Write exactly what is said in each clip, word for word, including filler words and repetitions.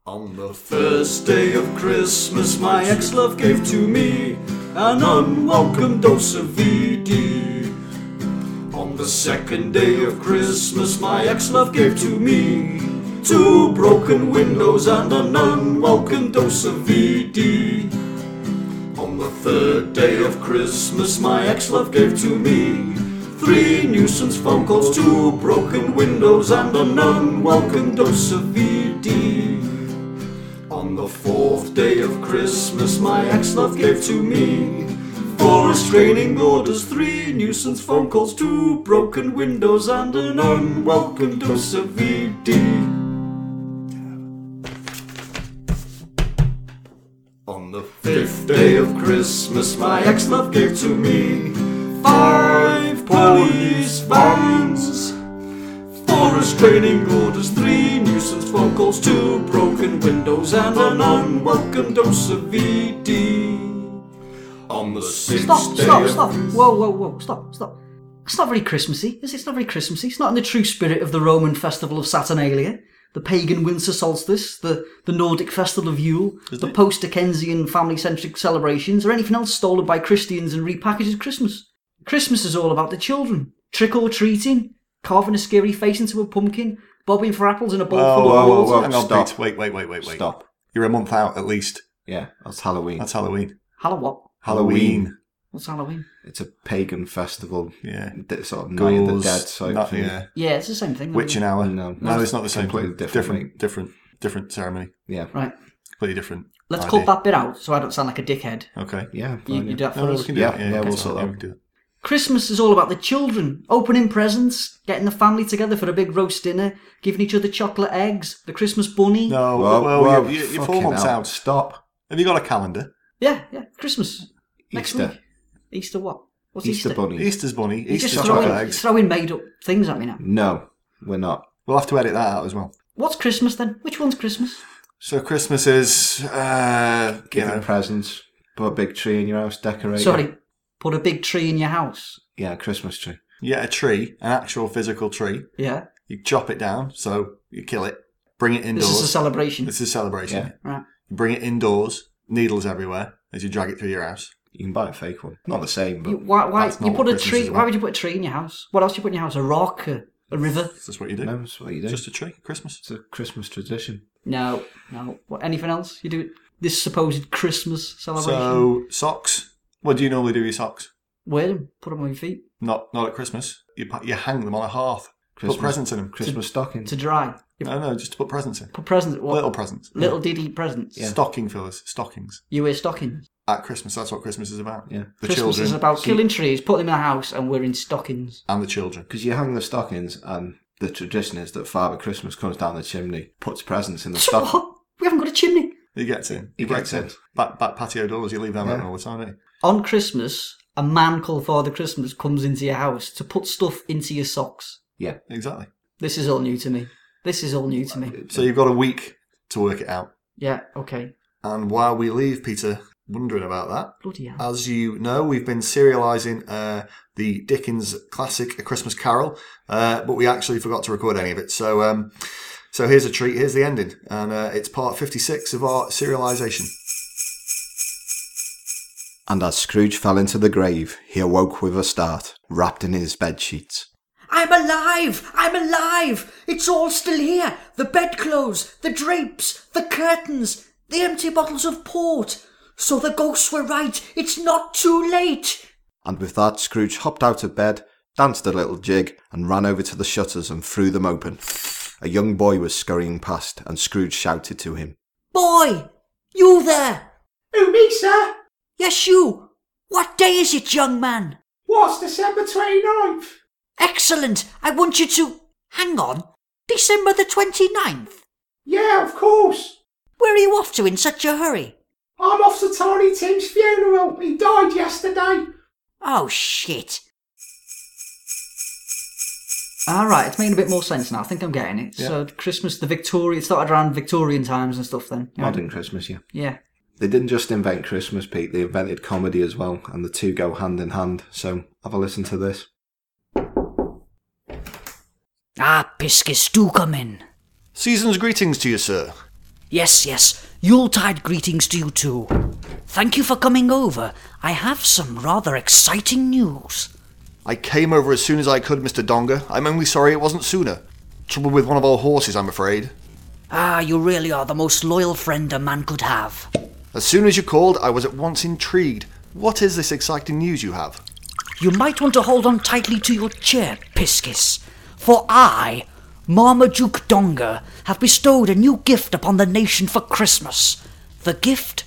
On the first day of Christmas, my ex-love gave to me an unwelcome dose of V D. On the second day of Christmas, my ex-love gave to me two broken windows and an unwelcome dose of V D. On the third day of Christmas, my ex-love gave to me three nuisance phone calls, two broken windows and an unwelcome dose of V D. On the fourth day of Christmas, my ex-love gave to me four restraining orders, three nuisance phone calls, two broken windows and an unwelcome dose of V D. On the fifth day of Christmas, my ex-love gave to me five police vans, four restraining orders, three nuisance phone calls, two broken windows and an unwelcome dose of V D. On the sixth Stop, day stop, of stop. Whoa, whoa, whoa, stop, stop. It's not very Christmassy, is it? It's not very Christmassy. It's not in the true spirit of the Roman festival of Saturnalia, the pagan winter solstice, the, the Nordic festival of Yule, Isn't the it? post-Dickensian family-centric celebrations, or anything else stolen by Christians and repackaged as Christmas. Christmas is all about the children. Trick-or-treating, carving a scary face into a pumpkin, bobbing for apples in a bowl Whoa, full whoa, of whoa, water. whoa. Hang on, Stop. Pete. Wait, wait, wait, wait, wait. Stop. You're a month out at least. Yeah, that's Halloween. That's Halloween. Hello, what? Halloween. What's Halloween? It's a pagan festival. Yeah. d- Sort of Night of the Ghouls, Dead sort not- of thing. yeah. Yeah, it's the same thing. Witching hour. No, no, it's not the same. completely thing. different, different, different, different ceremony. Yeah. Right. Completely different. Let's idea. cut that bit out so I don't sound like a dickhead. Okay. Yeah. You, fine, you yeah. do that for No, no, us? we can do Yeah, that. yeah, okay, we'll so, sort that yeah, out. we can do it. Christmas is all about the children, opening presents, getting the family together for a big roast dinner, giving each other chocolate eggs, the Christmas bunny. No, Whoa, well, whoa, you're, you're four fucking months hell. out. Stop. Have you got a calendar? Yeah, yeah, Christmas. Next Easter. week. Easter what? What's Easter, Easter? bunny. Easter's bunny. You're Easter's just chocolate throwing, eggs. throwing made up things at me now. No, we're not. We'll have to edit that out as well. What's Christmas then? Which one's Christmas? So Christmas is, uh, you Giving know, presents. Put a big tree in your house. Decorate. it. Sorry, put a big tree in your house. Yeah, Christmas tree. you get a tree, an actual physical tree. Yeah, You chop it down, so you kill it. Bring it indoors. this is a celebration. This is a celebration. Yeah. Right. You bring it indoors. Needles everywhere as you drag it through your house. You can buy a fake one. Not the same, but You, why? Why that's not you what put a Christmas tree? is Why about. would you put a tree in your house? What else do you put in your house? A rock, a, a river? That's what you do. no, that's what you do. Just a tree. Christmas. It's a Christmas tradition. No, no. What? Anything else? You do this supposed Christmas celebration? So socks. What do you normally do with your socks? Wear them. Put them on your feet Not not at Christmas. You pu- you hang them on a hearth. Christmas. Put presents in them. Christmas stockings. to dry. You No, no, just to put presents in. put presents. What? Little presents. Little diddy presents. Yeah. Stocking fillers. Stockings. You wear stockings. At Christmas, that's what Christmas is about. Yeah. The Christmas children is about killing trees, putting them in the house, and wearing stockings. and the children. Because you hang the stockings, and the tradition is that Father Christmas comes down the chimney, puts presents in the stocking. What? We haven't got a chimney. He gets in. He gets in. Back, back patio doors, you leave them Yeah. open all the time, don't you? On Christmas, a man called Father Christmas comes into your house to put stuff into your socks. Yeah. Exactly. This is all new to me. This is all new to me. So you've got a week to work it out. Yeah, okay. And while we leave Peter wondering about that, Bloody hell. as you know, we've been serialising uh, the Dickens classic A Christmas Carol, uh, but we actually forgot to record any of it. So um, so here's a treat, here's the ending, and uh, it's part fifty-six of our serialisation. And as Scrooge fell into the grave, he awoke with a start, wrapped in his bed sheets. I'm alive! I'm alive! It's all still here! The bedclothes, the drapes, the curtains, the empty bottles of port. So the ghosts were right. It's not too late. And with that, Scrooge hopped out of bed, danced a little jig, and ran over to the shutters and threw them open. A young boy was scurrying past, and Scrooge shouted to him. Boy! You there! Who, me, sir? Yes, you! What day is it, young man? What's December twenty-ninth? Excellent! I want you to... Hang on. December the twenty-ninth? Yeah, of course. Where are you off to in such a hurry? I'm off to Tiny Tim's funeral. He died yesterday. Oh, shit. All right, it's making a bit more sense now. I think I'm getting it. Yeah. So Christmas, the Victoria, it started around Victorian times and stuff then. Yeah. Modern Christmas, yeah. Yeah. They didn't just invent Christmas, Pete, they invented comedy as well, and the two go hand in hand, so have a listen to this. Ah, Piscis, do come in. Season's greetings to you, sir. Yes, yes, Yuletide greetings to you too. Thank you for coming over. I have some rather exciting news. I came over as soon as I could, Mister Donga. I'm only sorry it wasn't sooner. Trouble with one of our horses, I'm afraid. Ah, you really are the most loyal friend a man could have. As soon as you called, I was at once intrigued. What is this exciting news you have? You might want to hold on tightly to your chair, Piscis, for I, Marmaduke Donga, have bestowed a new gift upon the nation for Christmas. The gift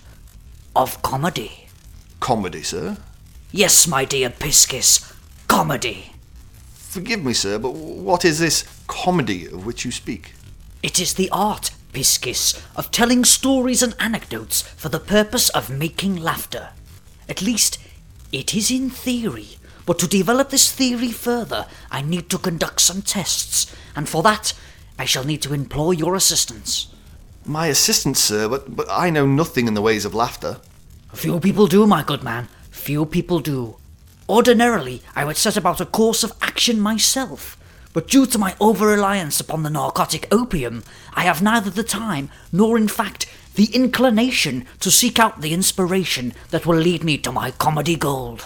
of comedy. Comedy, sir? Yes, my dear Piscis, comedy. Forgive me, sir, but what is this comedy of which you speak? It is the art, Piscis, of telling stories and anecdotes for the purpose of making laughter. At least, it is in theory. But to develop this theory further, I need to conduct some tests, and for that, I shall need to implore your assistance. My assistance, sir, but, but I know nothing in the ways of laughter. Few people do, my good man. Few people do. Ordinarily, I would set about a course of action myself, but due to my over-reliance upon the narcotic opium, I have neither the time, nor in fact, the inclination to seek out the inspiration that will lead me to my comedy gold.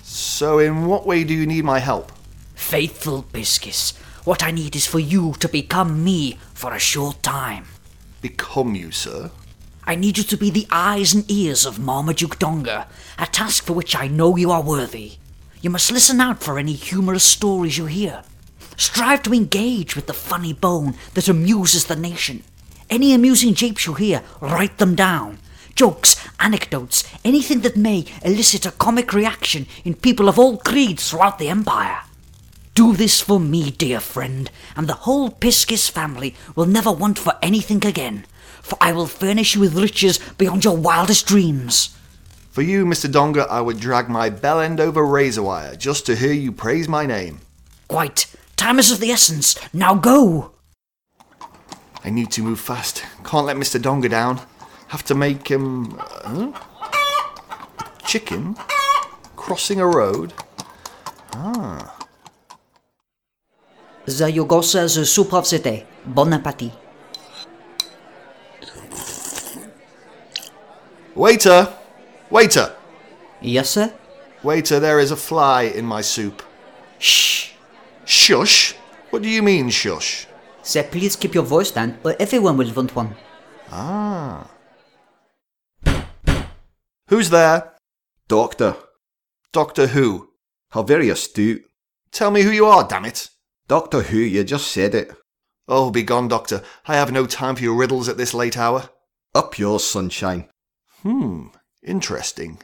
So in what way do you need my help? Faithful Piscis, what I need is for you to become me for a short time. Become you, sir? I need you to be the eyes and ears of Marmaduke Donga, a task for which I know you are worthy. You must listen out for any humorous stories you hear. Strive to engage with the funny bone that amuses the nation. Any amusing japes you hear, write them down. Jokes, anecdotes, anything that may elicit a comic reaction in people of all creeds throughout the Empire. Do this for me, dear friend, and the whole Piscis family will never want for anything again, for I will furnish you with riches beyond your wildest dreams. For you, Mister Donga, I would drag my bell end over razor wire just to hear you praise my name. Quite. Time is of the essence. Now go! I need to move fast. Can't let Mister Donga down. Have to make him... Uh, a chicken? Crossing a road? Ah. Za Yugosa ze supravsete. Bon appétit. Waiter! Waiter! Yes, sir? Waiter, there is a fly in my soup. Shh. Shush? What do you mean, shush? Sir, please keep your voice down, or everyone will want one. Ah. Who's there? Doctor. Doctor Who? How very astute. Tell me who you are, damn it. Doctor Who, you just said it. Oh, begone, Doctor. I have no time for your riddles at this late hour. Up yours, sunshine. Hmm, interesting.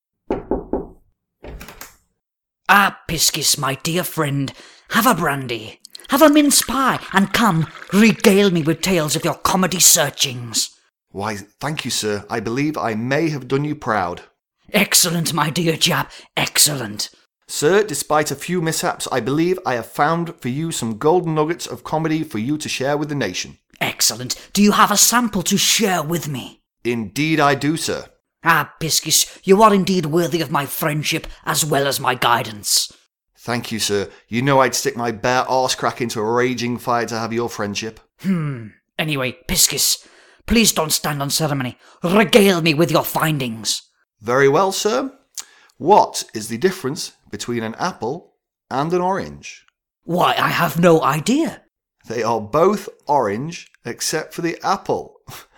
Ah, Piscis, my dear friend, have a brandy, have a mince pie, and come, regale me with tales of your comedy searchings. Why, thank you, sir. I believe I may have done you proud. Excellent, my dear chap, excellent. Sir, despite a few mishaps, I believe I have found for you some golden nuggets of comedy for you to share with the nation. Excellent. Do you have a sample to share with me? Indeed I do, sir. Ah, Piscis, you are indeed worthy of my friendship as well as my guidance. Thank you, sir. You know I'd stick my bare arse crack into a raging fire to have your friendship. Hmm. Anyway, Piscis, please don't stand on ceremony. Regale me with your findings. Very well, sir. What is the difference between an apple and an orange? Why, I have no idea. They are both orange, except for the apple.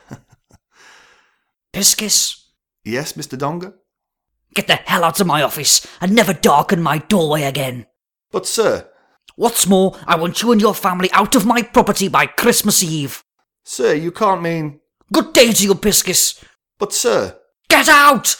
Piscis? Yes, Mister Donga? Get the hell out of my office and never darken my doorway again. But, sir... What's more, I want you and your family out of my property by Christmas Eve. Sir, you can't mean... Good day to you, Piscis. But, sir... Get out!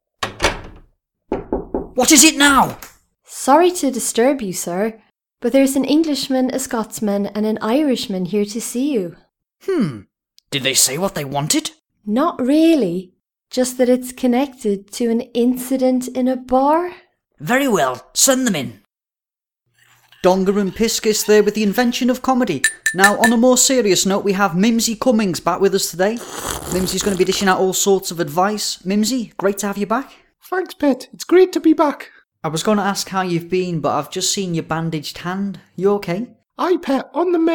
What is it now? Sorry to disturb you, sir, but there's an Englishman, a Scotsman, and an Irishman here to see you. Hmm. Did they say what they wanted? Not really. Just that it's connected to an incident in a bar. Very well. Send them in. Donga and Piscis there with the invention of comedy. Now, on a more serious note, we have Mimsy Cummings back with us today. Mimsy's going to be dishing out all sorts of advice. Mimsy, great to have you back. Thanks, Pet. It's great to be back. I was going to ask how you've been, but I've just seen your bandaged hand. You okay? Aye, Pet, on the mend.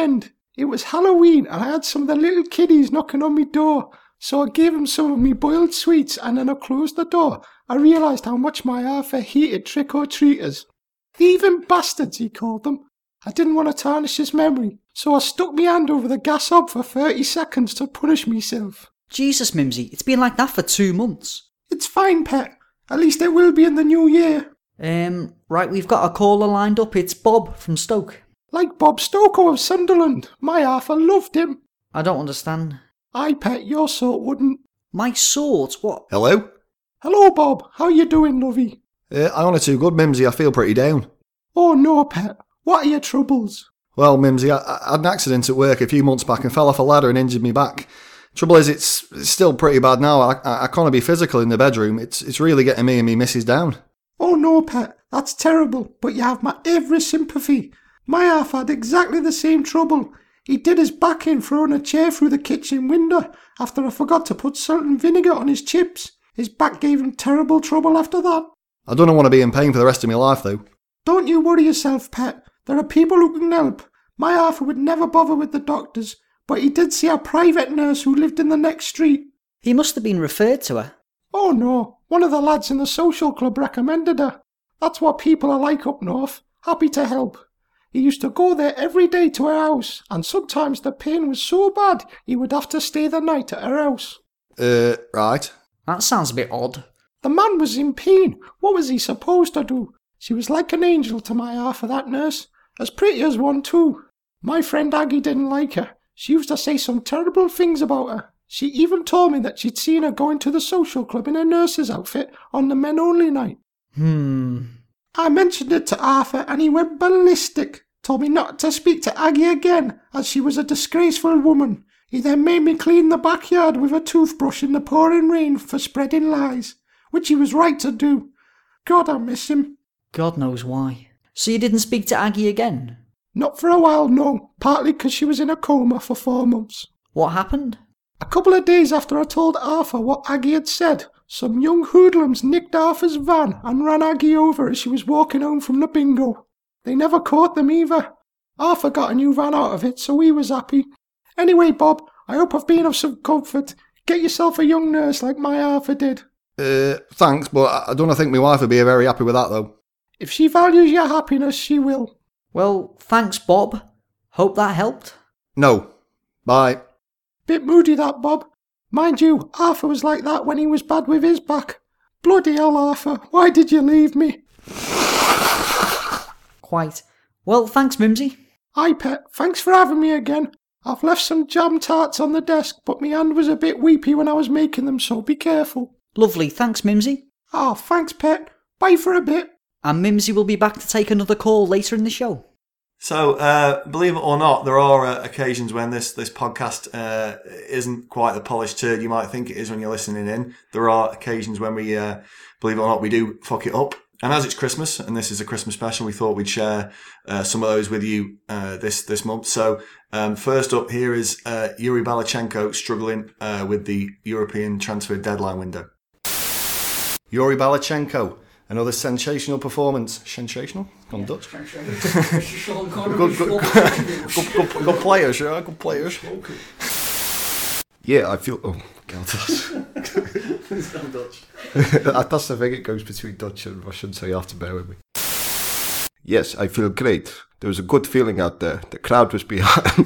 It was Halloween and I had some of the little kiddies knocking on my door. So I gave them some of me boiled sweets and then I closed the door. I realised how much my Arthur hated trick-or-treaters. Thieving bastards, he called them. I didn't want to tarnish his memory, so I stuck my hand over the gas hob for thirty seconds to punish myself. Jesus, Mimsy, it's been like that for two months. It's fine, pet. At least it will be in the new year. Um, right, we've got a caller lined up. It's Bob from Stoke. Like Bob Stoker of Sunderland. My Arthur loved him. I don't understand. I pet your sort wouldn't. My sort? What? Hello? Hello, Bob. How you doing, lovey? Uh, I honour too good, Mimsy. I feel pretty down. Oh, no, pet. What are your troubles? Well, Mimsy, I, I had an accident at work a few months back and fell off a ladder and injured me back. Trouble is, it's, it's still pretty bad now. I, I, I can't be physical in the bedroom. It's it's really getting me and me missus down. Oh, no, pet. That's terrible. But you have my every sympathy. My half had exactly the same trouble. He did his back in throwing a chair through the kitchen window after I forgot to put salt and vinegar on his chips. His back gave him terrible trouble after that. I don't want to be in pain for the rest of my life, though. Don't you worry yourself, pet. There are people who can help. My Arthur would never bother with the doctors, but he did see a private nurse who lived in the next street. He must have been referred to her. Oh no, one of the lads in the social club recommended her. That's what people are like up north, happy to help. He used to go there every day to her house, and sometimes the pain was so bad he would have to stay the night at her house. Uh, right. That sounds a bit odd. The man was in pain. What was he supposed to do? She was like an angel to my Arthur, that nurse. As pretty as one too. My friend Aggie didn't like her. She used to say some terrible things about her. She even told me that she'd seen her going to the social club in a nurse's outfit on the men-only night. Hmm. I mentioned it to Arthur and he went ballistic. Told me not to speak to Aggie again, as she was a disgraceful woman. He then made me clean the backyard with a toothbrush in the pouring rain for spreading lies, which he was right to do. God, I miss him. God knows why. So you didn't speak to Aggie again? Not for a while, no. Partly because she was in a coma for four months. What happened? A couple of days after I told Arthur what Aggie had said, some young hoodlums nicked Arthur's van and ran Aggie over as she was walking home from the bingo. They never caught them either. Arthur got a new van out of it, so he was happy. Anyway, Bob, I hope I've been of some comfort. Get yourself a young nurse like my Arthur did. Uh, thanks, but I don't think my wife would be very happy with that, though. If she values your happiness, she will. Well, thanks, Bob. Hope that helped. No. Bye. Bit moody, that, Bob. Mind you, Arthur was like that when he was bad with his back. Bloody hell, Arthur, why did you leave me? Quite. Well, thanks, Mimsy. Hi, pet. Thanks for having me again. I've left some jam tarts on the desk, but my hand was a bit weepy when I was making them, so be careful. Lovely, thanks, Mimsy. Ah, oh, thanks, pet. Bye for a bit. And Mimsy will be back to take another call later in the show. So, uh, believe it or not, there are uh, occasions when this, this podcast uh, isn't quite the polished turd you might think it is when you're listening in. There are occasions when we, uh, believe it or not, we do fuck it up. And as it's Christmas, and this is a Christmas special, we thought we'd share uh, some of those with you uh, this this month. So, um, first up here is uh, Yuri Balachenko struggling uh, with the European transfer deadline window. Yuri Balachenko. Another sensational performance. Sensational? On Dutch. good, good, good, good, good, good players, yeah, good players. Yeah, I feel... Oh, God. It's not Dutch. That's the thing, it goes between Dutch and Russian, so you have to bear with me. Yes, I feel great. There was a good feeling out there. The crowd was behind.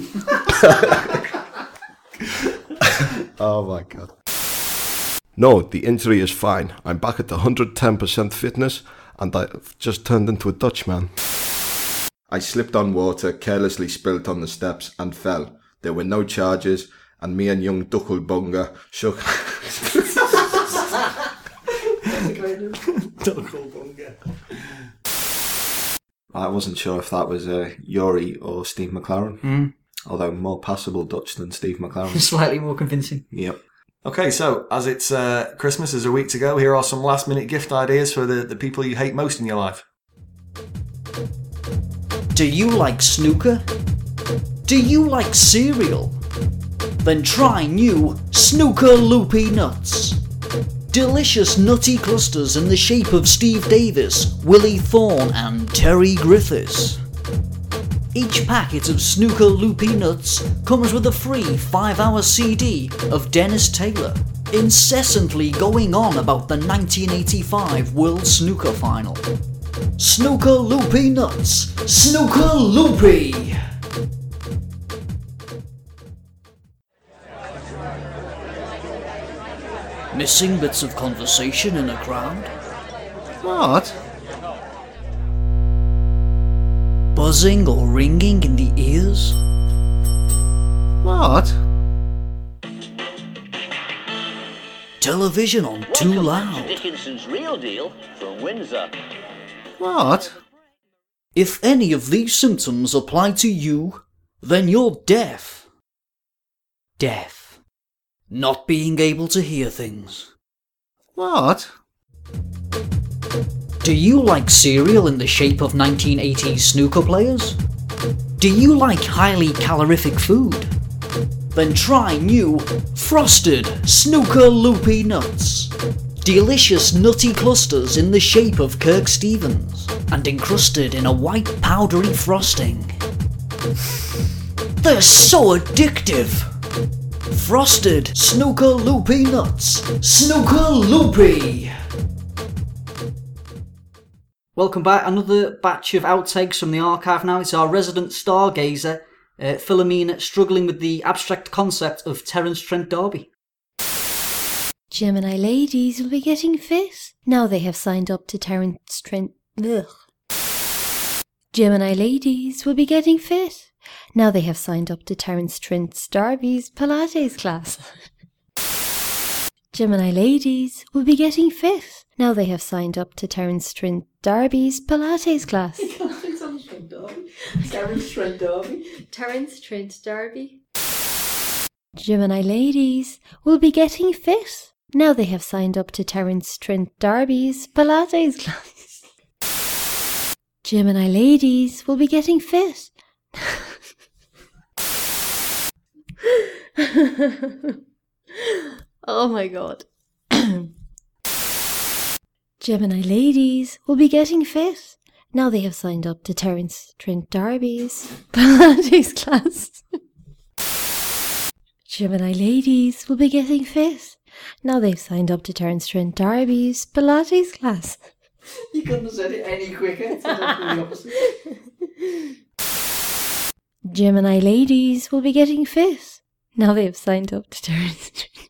Oh, my God. No, the injury is fine. I'm back at one hundred ten percent fitness and I've just turned into a Dutchman. I slipped on water, carelessly spilled on the steps and fell. There were no charges and me and young Duckelbunga shook... Duckelbunga. I wasn't sure if that was uh, Yuri or Steve McLaren. Mm. Although more passable Dutch than Steve McLaren. Slightly more convincing. Yep. Okay, so as it's uh, Christmas, there's a week to go. Here are some last minute gift ideas for the, the people you hate most in your life. Do you like snooker? Do you like cereal? Then try new Snooker Loopy Nuts. Delicious nutty clusters in the shape of Steve Davis, Willie Thorne and Terry Griffiths. Each packet of Snooker Loopy Nuts comes with a free five hour C D of Dennis Taylor, incessantly going on about the nineteen eighty-five World Snooker Final. Snooker Loopy Nuts! Snooker Loopy! Missing bits of conversation in a crowd? What? Buzzing or ringing in the ears? What? Television on too Welcome loud? back to Dickinson's Real Deal from Windsor. What? If any of these symptoms apply to you, then you're deaf. Deaf. Not being able to hear things. What? Do you like cereal in the shape of nineteen eighties snooker players? Do you like highly calorific food? Then try new Frosted Snooker Loopy Nuts. Delicious nutty clusters in the shape of Kirk Stevens and encrusted in a white powdery frosting. They're so addictive! Frosted Snooker Loopy Nuts. Snooker Loopy! Welcome back. Another batch of outtakes from the archive now. It's our resident stargazer, uh, Philomena, struggling with the abstract concept of Terence Trent D'Arby. Gemini ladies will be getting fit. Now they have signed up to Terence Trent... Ugh. Gemini ladies will be getting fit. Now they have signed up to Terence Trent D'Arby's Pilates class. Gemini ladies will be getting fit. Now they have signed up to Terence Trent D'Arby's Pilates class. Terence Trent D'Arby? Terence Trent D'Arby. Gemini ladies will be getting fit. Now they have signed up to Terence Trent D'Arby's Pilates class. Gemini ladies will be getting fit. Oh my god. Gemini ladies will be getting fit. Now they have signed up to Terence Trent D'Arby's Pilates class. Gemini ladies will be getting fit. Now they've signed up to Terence Trent D'Arby's Pilates class. You couldn't have said it any quicker. It's exactly the opposite. Gemini ladies will be getting fit. Now they've signed up to Terence Trent.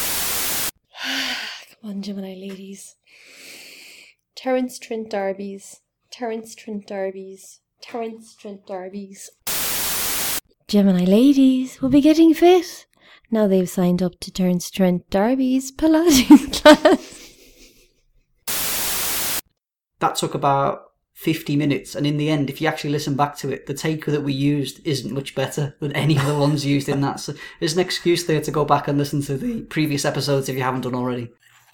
Come on, Gemini ladies. Terence Trent D'Arby's. Terence Trent D'Arby's. Terence Trent D'Arby's. Gemini ladies will be getting fit. Now they've signed up to Terence Trent D'Arby's Pilates class. That took about fifty minutes, and in the end, if you actually listen back to it, the taker that we used isn't much better than any of the ones used in that. So there's an excuse there to go back and listen to the previous episodes if you haven't done already.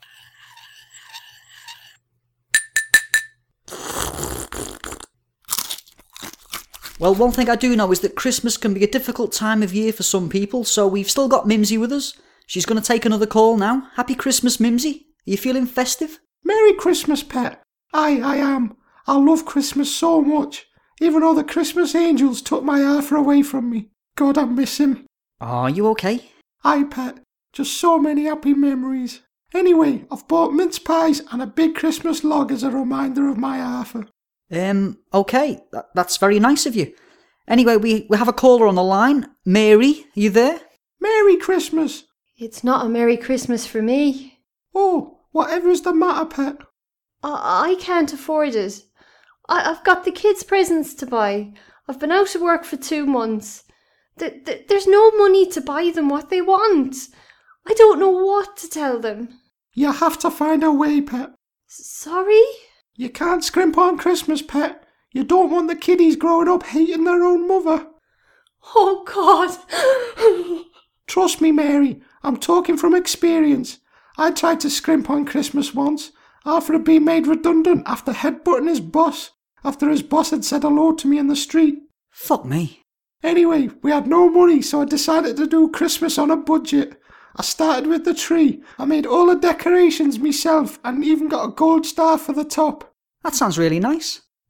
Well, one thing I do know is that Christmas can be a difficult time of year for some people, so we've still got Mimsy with us. She's going to take another call now. Happy Christmas, Mimsy. Are you feeling festive? Merry Christmas, pet. Aye, I am. I love Christmas so much. Even though the Christmas angels took my Arthur away from me. God, I miss him. Are you okay? Aye, pet. Just so many happy memories. Anyway, I've bought mince pies and a big Christmas log as a reminder of my Arthur. Um, okay. That, that's very nice of you. Anyway, we, we have a caller on the line. Mary, are you there? Merry Christmas. It's not a Merry Christmas for me. Oh, whatever's the matter, pet? I, I can't afford it. I, I've got the kids' presents to buy. I've been out of work for two months. Th- th- there's no money to buy them what they want. I don't know what to tell them. You have to find a way, pet. S- sorry? You can't scrimp on Christmas, pet. You don't want the kiddies growing up hating their own mother. Oh, God. Trust me, Mary. I'm talking from experience. I tried to scrimp on Christmas once, after had been made redundant after headbutting his boss, after his boss had said hello to me in the street. Fuck me. Anyway, we had no money, so I decided to do Christmas on a budget. I started with the tree. I made all the decorations myself and even got a gold star for the top. That sounds really nice.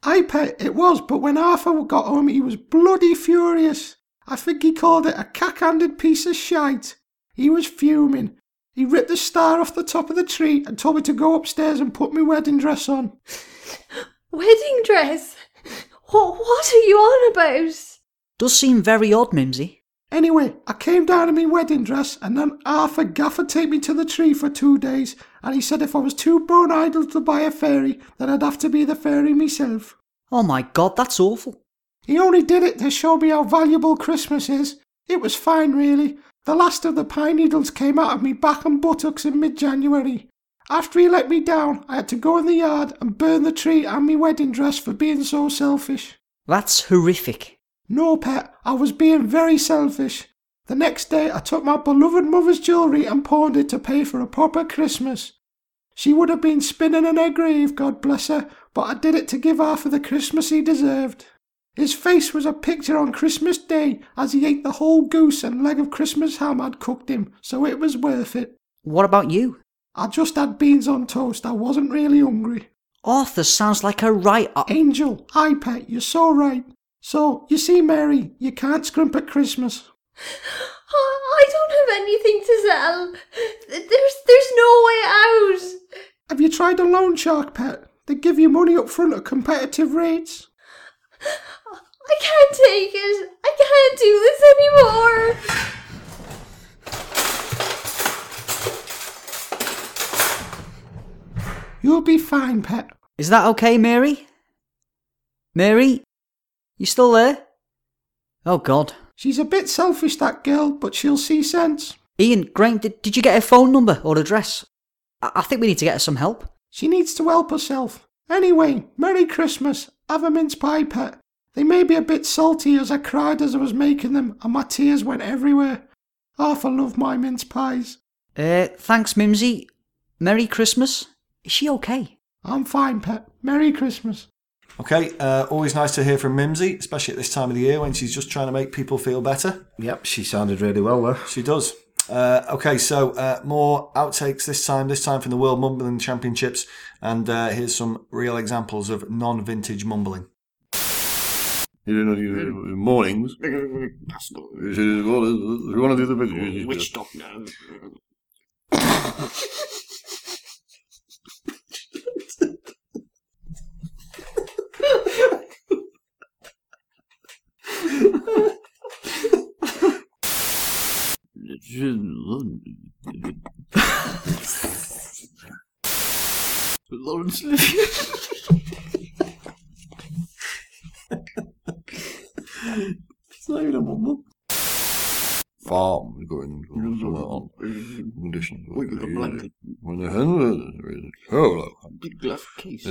Aye, Pet, it was, but when Arthur got home, he was bloody furious. I think he called it a cack-handed piece of shite. He was fuming. He ripped the star off the top of the tree and told me to go upstairs and put my wedding dress on. Wedding dress? What, what are you on about? Does seem very odd, Mimsy. Anyway, I came down in my wedding dress and then Arthur gaffer take me to the tree for two days and he said if I was too bone idle to buy a fairy, then I'd have to be the fairy myself. Oh my God, that's awful. He only did it to show me how valuable Christmas is. It was fine, really. The last of the pine needles came out of me back and buttocks in mid-January. After he let me down, I had to go in the yard and burn the tree and my wedding dress for being so selfish. That's horrific. No, Pet, I was being very selfish. The next day I took my beloved mother's jewellery and pawned it to pay for a proper Christmas. She would have been spinning in her grave, God bless her, but I did it to give Arthur the Christmas he deserved. His face was a picture on Christmas Day as he ate the whole goose and leg of Christmas ham I'd cooked him, so it was worth it. What about you? I just had beans on toast, I wasn't really hungry. Arthur sounds like a right... Uh, Angel, aye, Pet, you're so right. So, you see, Mary, you can't scrimp at Christmas. I don't have anything to sell. There's, there's no way out. Have you tried a loan shark, Pet? They give you money up front at competitive rates. I can't take it. I can't do this anymore. You'll be fine, Pet. Is that okay, Mary? Mary? You still there? Oh, God. She's a bit selfish, that girl, but she'll see sense. Ian, Graham, did, did you get her phone number or address? I, I think we need to get her some help. She needs to help herself. Anyway, Merry Christmas. Have a mince pie, Pet. They may be a bit salty as I cried as I was making them, and my tears went everywhere. Arthur loved my mince pies. Uh, thanks, Mimsy. Merry Christmas. Is she okay? I'm fine, Pet. Merry Christmas. Okay, uh, always nice to hear from Mimsy, especially at this time of the year when she's just trying to make people feel better. Yep, she sounded really well there. She does. Uh, okay, so uh, more outtakes this time, this time from the World Mumbling Championships, and uh, here's some real examples of non-vintage mumbling. Mornings. You want to do the big... Which stop now? Lawrence Olivier. It's not even a mumble. Farm going on condition. We got a blanket. When the hen is hello. Big glass case.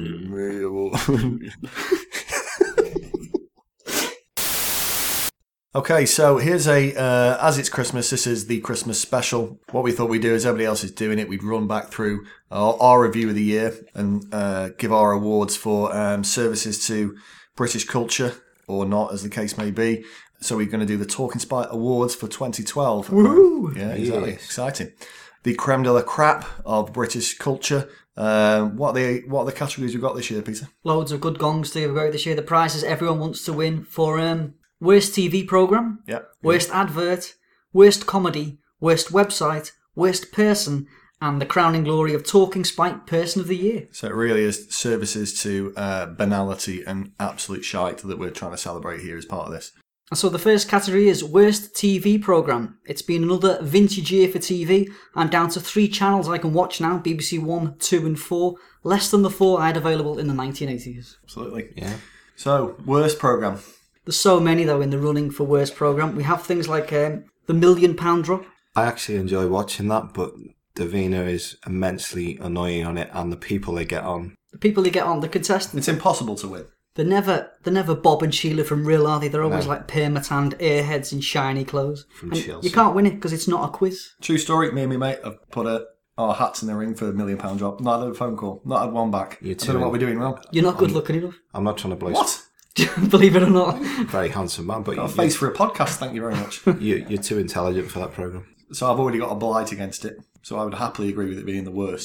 Okay, so here's a, uh, as it's Christmas, this is the Christmas special. What we thought we'd do is everybody else is doing it. We'd run back through our, our review of the year and uh, give our awards for um, services to British culture, or not, as the case may be. So we're going to do the Talking Spite Awards for twenty twelve. Woo! Yeah, exactly. Yes. Exciting. The creme de la crap of British culture. Um, what are the what are the categories we've got this year, Peter? Loads of good gongs to give away this year. The prizes everyone wants to win for um, Worst T V Programme, Yep. Worst Advert, Worst Comedy, Worst Website, Worst Person, and the crowning glory of Talking Spite Person of the Year. So it really is services to uh, banality and absolute shite that we're trying to celebrate here as part of this. And so the first category is Worst T V Programme. It's been another vintage year for T V. I'm down to three channels I can watch now, B B C One, Two and Four, less than the four I had available in the nineteen eighties. Absolutely. Yeah. So, worst programme. There's so many, though, in the running for Worst Programme. We have things like um, The Million Pound Drop. I actually enjoy watching that, but Davina is immensely annoying on it, and the people they get on. The people they get on, the contestants. It's impossible to win. They're never, they're never Bob and Sheila from Real, are they? They're always No. like perma-tanned airheads in shiny clothes. From And Chelsea. you can't win it because it's not a quiz. True story, me and my mate have put a, our hats in the ring for a million pound drop. Not had a phone call. Not had one back. You I don't know too. what we're doing wrong. You're not good looking enough. I'm not trying to blow What? Believe it or not. very handsome man, but Got a you, face for a podcast, thank you very much. you, you're too intelligent for that programme. So I've already got a blight against it. So I would happily agree with it being the worst.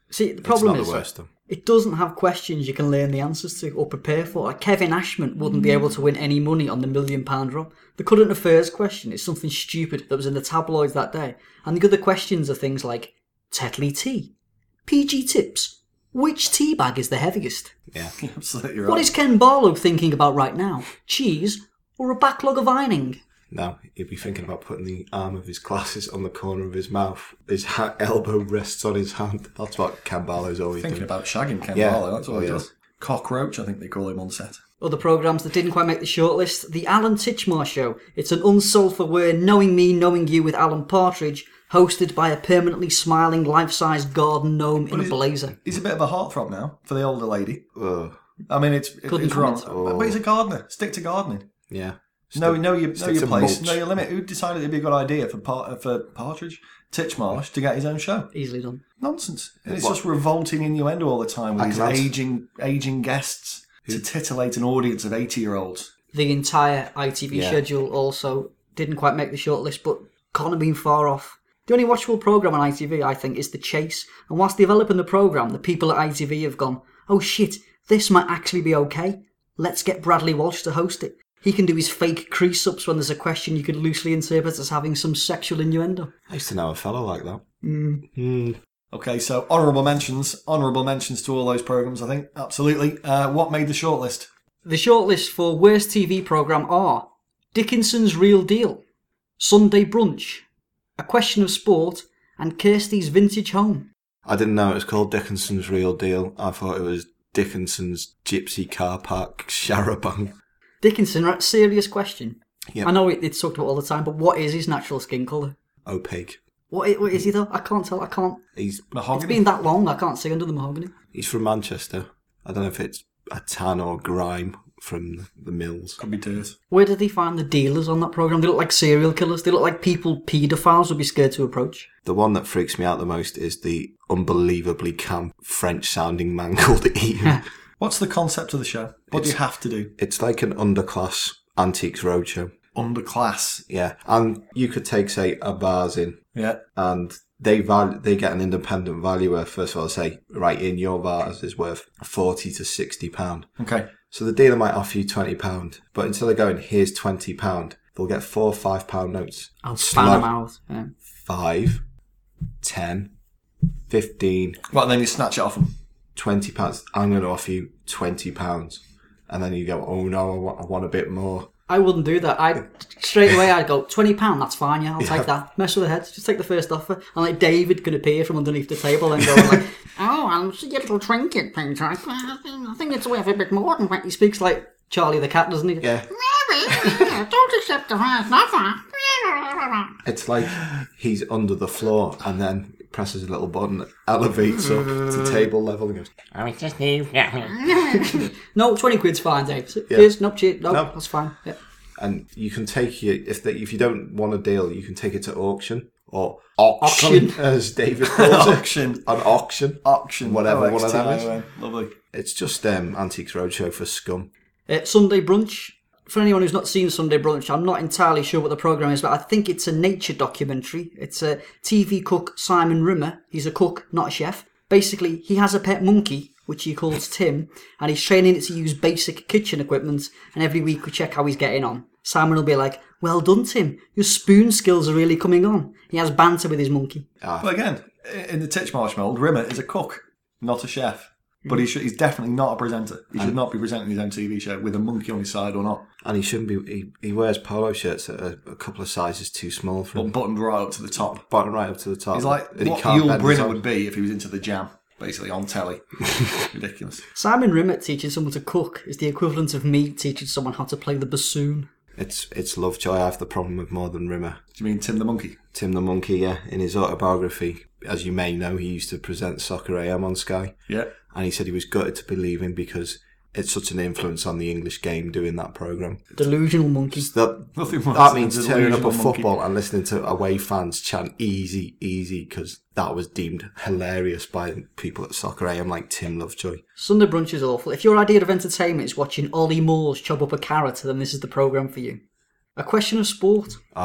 See, the problem it's not is the worst, though. it doesn't have questions you can learn the answers to or prepare for. Like Kevin Ashman wouldn't be able to win any money on the million pound drop. The current affairs question is something stupid that was in the tabloids that day. And the other questions are things like Tetley tea, P G tips, which tea bag is the heaviest? Yeah. Absolutely right. What is Ken Barlow thinking about right now? Cheese or a backlog of ironing? Now, he'd be thinking about putting the arm of his glasses on the corner of his mouth. His ha- elbow rests on his hand. That's what Ken Barlow's always Thinking doing. about shagging Ken Yeah. Barlow, that's what Oh, he yeah. does. Cockroach, I think they call him on set. Other programmes that didn't quite make the shortlist. The Alan Titchmarsh Show. It's an unsulfur-aware Knowing Me, Knowing You with Alan Partridge, hosted by a permanently smiling life-size garden gnome in a he's- blazer. He's a bit of a heartthrob now for the older lady. Ugh. I mean, it's, it, Couldn't it's wrong. comment. But he's a gardener. Stick to gardening. Yeah. Know, Stick- know your, know stick your to place, mulch. know your limit. Who decided it'd be a good idea for Par- for Partridge, Titchmarsh, to get his own show? Easily done. Nonsense. And it's What? just revolting innuendo all the time with I these can answer- aging, aging guests to titillate an audience of eighty-year-olds. The entire I T V Yeah. schedule also didn't quite make the shortlist, but can't have been far off. The only watchable programme on I T V, I think, is The Chase. And whilst developing the programme, the people at I T V have gone, oh shit, this might actually be okay. Let's get Bradley Walsh to host it. He can do his fake crease-ups when there's a question you could loosely interpret as having some sexual innuendo. I used to know a fellow like that. Mm. Mm. Okay, so honourable mentions. Honourable mentions to all those programmes, I think. Absolutely. Uh, what made the shortlist? The shortlist for Worst T V Programme are Dickinson's Real Deal, Sunday Brunch, A Question of Sport, and Kirsty's Vintage Home. I didn't know it was called Dickinson's Real Deal. I thought it was Dickinson's Gypsy Car Park Charabang. Dickinson, right, serious question. Yep. I know it, it's talked about all the time, but what is his natural skin colour? Opaque. What is, what is he though? I can't tell. I can't. He's It's Mahogany? been that long. I can't see under the mahogany. he's from Manchester. I don't know if it's a tan or grime from the mills. Could be dirt. Where did they find the dealers on that programme? They look like serial killers. They look like people paedophiles would be scared to approach. The one that freaks me out the most is the unbelievably camp French-sounding man called Ian. What's the concept of the show? What do you have to do? It's like an underclass Antiques Roadshow. Underclass. Yeah, and you could take, say, a bars in, Yeah. and they val- they get an independent valuer. First of all, say, right, in your vase is worth forty to sixty pound. Okay. So the dealer might offer you twenty pound, but instead of going, here's twenty pound, they'll get four or five pound notes. I'll Slug. span them out. Yeah. Five, ten, fifteen, Well, then you snatch it off them. twenty pounds. I'm going to offer you twenty pounds, and then you go, oh no, I want, I want a bit more. I wouldn't do that. I straight away I'd go twenty pound. That's fine. Yeah, I'll Yeah. take that. Mess with the heads. Just take the first offer. And like David could appear from underneath the table and go like, "Oh, I'll see your little trinket, Peter. I think it's worth a bit more than what." He speaks like Charlie the cat, doesn't he? Yeah, Don't accept the highest offer. it's like he's under the floor, and then presses a little button, elevates up to table level, and goes, Oh, it's just you. No, twenty quid's fine, Dave. Yeah. Cheers. No, cheers. No, No. that's fine. Yeah. and you can take your if they, if you don't want a deal, you can take it to auction or auction, Auction. as David calls it. Auction. An auction, Auction. whatever Oh, one of them X is. T I O N. Lovely. It's just um, Antiques Roadshow for scum. Uh, Sunday Brunch. For anyone who's not seen Sunday Brunch, I'm not entirely sure what the programme is, but I think it's a nature documentary. It's a T V cook, Simon Rimmer. He's a cook, not a chef. Basically, he has a pet monkey, which he calls Tim, and he's training it to use basic kitchen equipment, and every week we check how he's getting on. Simon will be like, well done, Tim. Your spoon skills are really coming on. He has banter with his monkey. Ah, Well, again, in the Titchmarsh mould, Rimmer is a cook, not a chef. But he should, he's definitely not a presenter. He should not be presenting his own T V show with a monkey on his side or not. and he shouldn't be. He, he wears polo shirts that are a couple of sizes too small for But him. buttoned right up to the top. Bottom right up to the top. He's like and he what can't Yul bend his Brynner arm. would be if he was into the Jam, basically, on telly. Ridiculous. Simon Rimmer teaching someone to cook is the equivalent of me teaching someone how to play the bassoon. It's it's Lovejoy. I have the problem with more than Rimmer. Do you mean Tim the Monkey? Tim the Monkey, yeah. In his autobiography, as you may know, he used to present Soccer A M on Sky. Yeah. And he said he was gutted to be leaving because it's such an influence on the English game doing that programme. Delusional monkey. That, Nothing worse that than means a turning up delusional at monkey. football and listening to away fans chant easy, easy, because that was deemed hilarious by people at Soccer A M like Tim Lovejoy. Sunday Brunch is awful. If your idea of entertainment is watching Ollie Moores chop up a carrot, then this is the programme for you. A Question of Sport. Ah,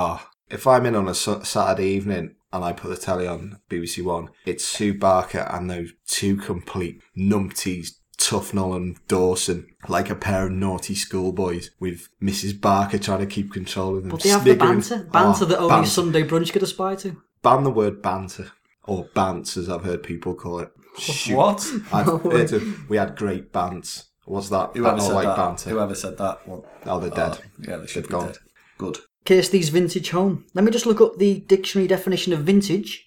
If I'm in on a su- Saturday evening and I put the telly on B B C One, it's Sue Barker and those two complete numpties, Tufnell and Dawson, like a pair of naughty schoolboys with Missus Barker trying to keep control of them. But they have the sniggering. banter. Banter Oh, that only banter. Sunday brunch could aspire to. Ban the word banter. Or bants, as I've heard people call it. Shoot. What? I've heard of, we had great bants. What's that? Whoever That's said like that? banter. Whoever said that? Well, Oh, they're dead. uh, yeah, they should They've be gone. dead. Good. Kirsty's vintage home. Let me just look up the dictionary definition of vintage.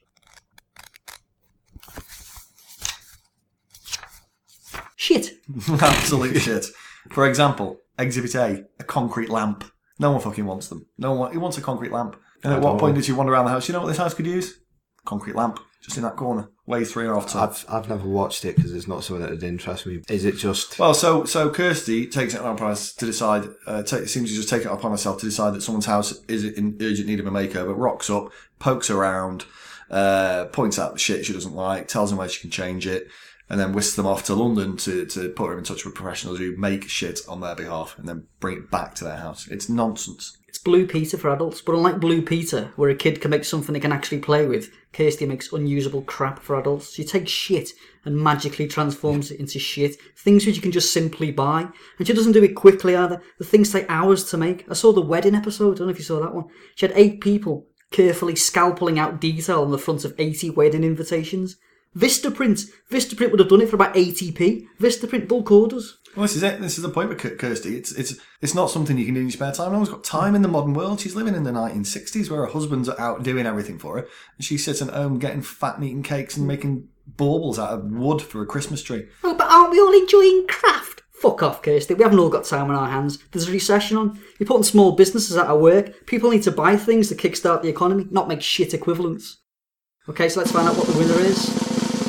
Shit. Absolute shit. For example, Exhibit A, a concrete lamp. No one fucking wants them. No one. Who wants a concrete lamp? And at I what don't point know. did you wander around the house? You know what this house could use? Concrete lamp, just in that corner, way three and a half ton. I've I've never watched it because it's not something that would interest me. Is it just? Well, so so Kirsty takes it upon herself to decide. Uh, ta seems to just take it upon herself to decide that someone's house is in urgent need of a makeover. Rocks up, pokes around, uh, points out the shit she doesn't like, tells them where she can change it, and then whisks them off to London to to put her in touch with professionals who make shit on their behalf and then bring it back to their house. It's nonsense. It's Blue Peter for adults, but unlike Blue Peter, where a kid can make something they can actually play with, Kirsty makes unusable crap for adults. She takes shit and magically transforms it into shit. Things which you can just simply buy. And she doesn't do it quickly either. The things take hours to make. I saw the wedding episode, I don't know if you saw that one. She had eight people carefully scalpeling out detail on the front of eighty wedding invitations. Vistaprint. Vistaprint would have done it for about eighty p. Vistaprint bulk orders. Well, this is it. This is the point with K- Kirsty. It's it's it's not something you can do in your spare time. No one's got time in the modern world. She's living in the nineteen sixties where her husband's out doing everything for her, and she's sitting at home getting fat and eating cakes and making baubles out of wood for a Christmas tree. Oh, but aren't we all enjoying craft? Fuck off, Kirsty. We haven't all got time on our hands. There's a recession on. You're putting small businesses out of work. People need to buy things to kickstart the economy, not make shit equivalents. Okay, so let's find out what the winner is.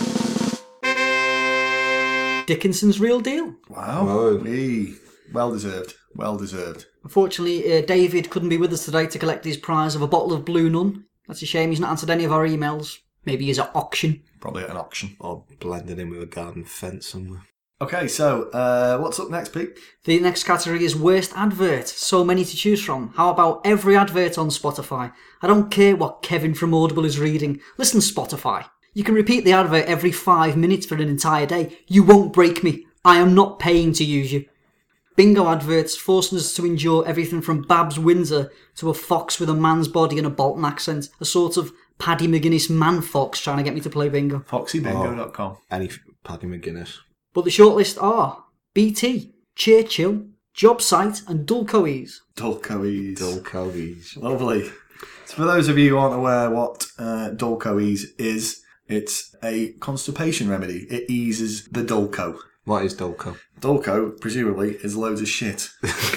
Dickinson's Real Deal. Wow. Whoa. Hey, well deserved. Well deserved. Unfortunately, uh, David couldn't be with us today to collect his prize of a bottle of Blue Nun. That's a shame. He's not answered any of our emails. Maybe he's at auction. Probably at an auction. Or blended in with a garden fence somewhere. Okay, so uh, what's up next, Pete? The next category is Worst Advert. So many to choose from. How about every advert on Spotify? I don't care what Kevin from Audible is reading. Listen, Spotify. You can repeat the advert every five minutes for an entire day. You won't break me. I am not paying to use you. Bingo adverts forcing us to endure everything from Babs Windsor to a fox with a man's body and a Bolton accent. A sort of Paddy McGuinness man fox trying to get me to play bingo. foxy bingo dot com. Any Paddy McGuinness. But the shortlist are B T, Churchill, JobSite and Dulcoes. Dulcoes. Dulcoes. Lovely. So for those of you who aren't aware what uh, Dulcoes is, it's a constipation remedy. It eases the dulco. What is Dulco? Dulco, presumably, is loads of shit.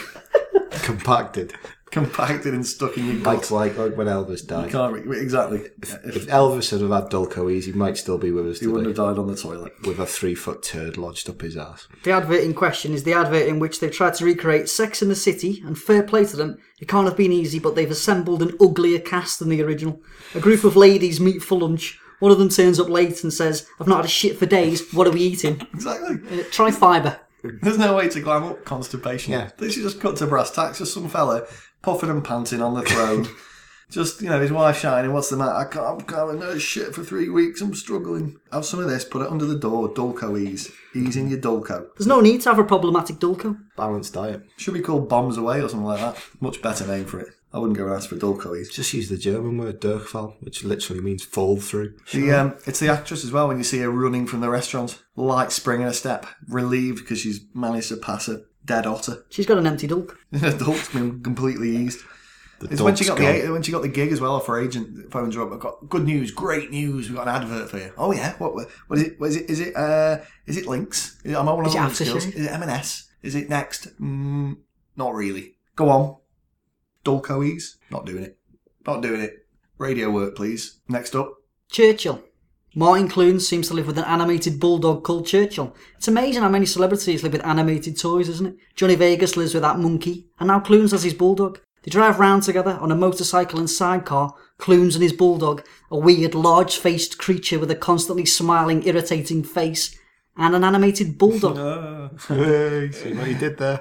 Compacted. Compacted and stuck in your Like, gut. like, like when Elvis You died. can't re- exactly. If Elvis had have had Dulcoes, he might still be with us He wouldn't today. have died on the toilet. With a three foot turd lodged up his ass. The advert in question is the advert in which they've tried to recreate Sex in the City, and fair play to them, it can't have been easy, but they've assembled an uglier cast than the original. A group of ladies meet for lunch. One of them turns up late and says, I've not had a shit for days, what are we eating? Exactly. Uh, try fibre. There's no way to glam up constipation. Yeah. They should just cut to brass tacks. Just some fella puffing and panting on the throne. Just, you know, his wife shining. What's the matter? I can't, I can't no shit for three weeks. I'm struggling. Have some of this. Put it under the door. Dulco ease. Ease in your Dulco. There's no need to have a problematic Dulco. Balanced diet. Should be called Bombs Away or something like that. Much better name for it. I wouldn't go and ask for Dulco ease. Just use the German word Durchfall, which literally means fall through. The, um, it's the actress as well when you see her running from the restaurant. Light spring in her step. Relieved because she's managed to pass a dead otter. She's got an empty Dulk. Her Dulk's been completely eased. The It's when she dog's got gone. the when she got the gig as well. Off her agent phones her up. I've got good news, great news. We've got an advert for you. Oh yeah, what? What is it? What is it? Is it? Uh, is it Links? Is it, am I one of Is it the Aftershave? skills? Is it M and S? Is it Next? Mm, not really. Go on. Dulcoes. Not doing it. Not doing it. Radio work, please. Next up. Churchill. Martin Clunes seems to live with an animated bulldog called Churchill. It's amazing how many celebrities live with animated toys, isn't it? Johnny Vegas lives with that monkey, and now Clunes has his bulldog. They drive round together on a motorcycle and sidecar, Clunes and his bulldog, a weird, large-faced creature with a constantly smiling, irritating face, and an animated bulldog. Hey, see what he did there?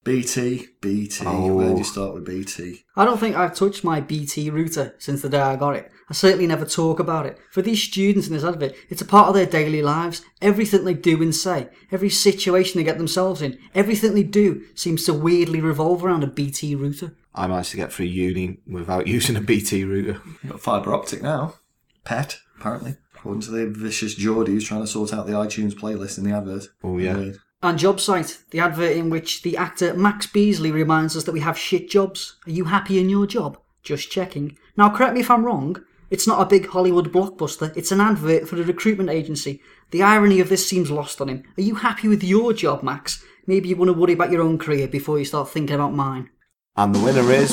B T, B T. Oh. Where did you start with B T? I don't think I've touched my B T router since the day I got it. I certainly never talk about it. For these students in this advert, it's a part of their daily lives. Everything they do and say, every situation they get themselves in, everything they do seems to weirdly revolve around a B T router. I managed to get through uni without using a B T router. You've got fibre optic now. Pet, apparently. According to the vicious Geordie who's trying to sort out the iTunes playlist in the advert. Oh, yeah. Weird. And Job Site, the advert in which the actor Max Beasley reminds us that we have shit jobs. Are you happy in your job? Just checking. Now, correct me if I'm wrong. It's not a big Hollywood blockbuster. It's an advert for a recruitment agency. The irony of this seems lost on him. Are you happy with your job, Max? Maybe you want to worry about your own career before you start thinking about mine. And the winner is...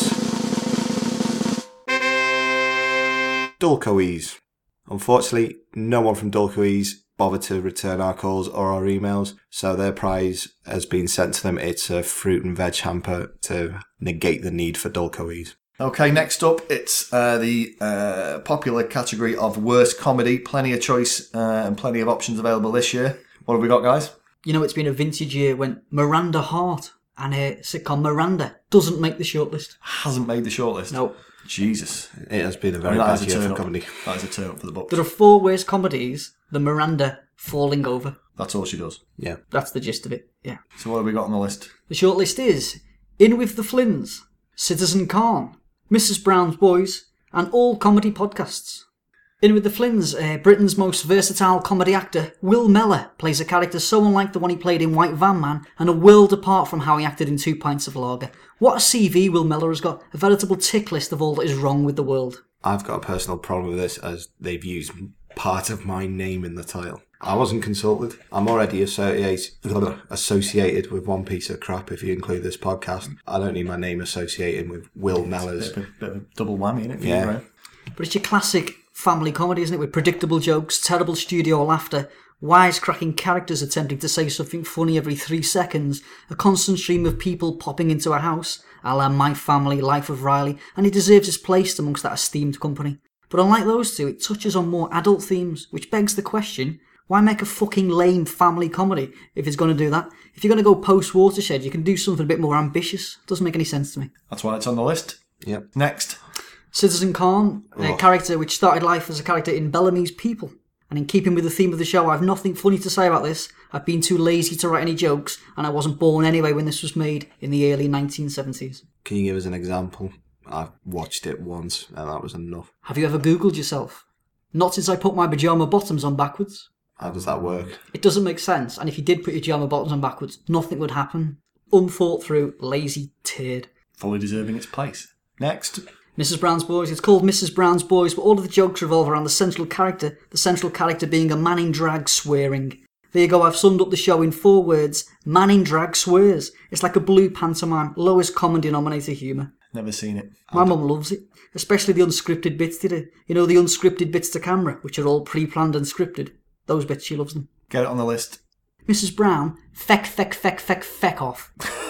Dulcoese. Unfortunately, no one from Dulcoese bothered to return our calls or our emails, so their prize has been sent to them. It's a fruit and veg hamper to negate the need for Dulcoese. Okay, next up, it's uh, the uh, popular category of worst comedy. Plenty of choice uh, and plenty of options available this year. What have we got, guys? You know, it's been a vintage year when Miranda Hart and her sitcom Miranda doesn't make the shortlist. Hasn't made the shortlist. No. Jesus. It has been a I very mean, that bad is a year turn for up. comedy. That is a turn up for the books. There are four worst comedies, the Miranda falling over. That's all she does. Yeah. That's the gist of it, yeah. So what have we got on the list? The shortlist is In With the Flynns, Citizen Khan, Missus Brown's Boys, and all comedy podcasts. In With the Flynns, uh, Britain's most versatile comedy actor, Will Mellor, plays a character so unlike the one he played in White Van Man, and a world apart from how he acted in Two Pints of Lager. What a C V Will Mellor has got, a veritable tick list of all that is wrong with the world. I've got a personal problem with this as they've used part of my name in the title. I wasn't consulted. I'm already associated associated with one piece of crap if you include this podcast. I don't need my name associated with Will Mellor's. Bit of, a- bit of a double whammy, innit? for Yeah. you, right? But it's your classic family comedy, isn't it? With predictable jokes, terrible studio laughter, wisecracking characters attempting to say something funny every three seconds, a constant stream of people popping into a house, a la My Family, Life of Riley, and it deserves its place amongst that esteemed company. But unlike those two, it touches on more adult themes, which begs the question, why make a fucking lame family comedy if it's going to do that? If you're going to go post-Watershed, you can do something a bit more ambitious. Doesn't make any sense to me. That's why it's on the list. Yep. Next. Citizen Khan, a Oh. character which started life as a character in Bellamy's People. And in keeping with the theme of the show, I have nothing funny to say about this. I've been too lazy to write any jokes, and I wasn't born anyway when this was made in the early nineteen seventies. Can you give us an example? I've watched it once and that was enough. Have you ever Googled yourself? Not since I put my pyjama bottoms on backwards. How does that work? It doesn't make sense, and if you did put your pyjama bottoms on backwards, nothing would happen. Unthought through, lazy turd. Fully deserving its place. Next. Missus Brown's Boys. It's called Missus Brown's Boys, but all of the jokes revolve around the central character, the central character being a man in drag swearing. There you go, I've summed up the show in four words. Man in drag swears. It's like a blue pantomime, lowest common denominator humour. Never seen it. My mum loves it, especially the unscripted bits, did it? You know, the unscripted bits to camera, which are all pre-planned and scripted. Those bits, she loves them. Get it on the list. Missus Brown, feck, feck, feck, feck, feck off.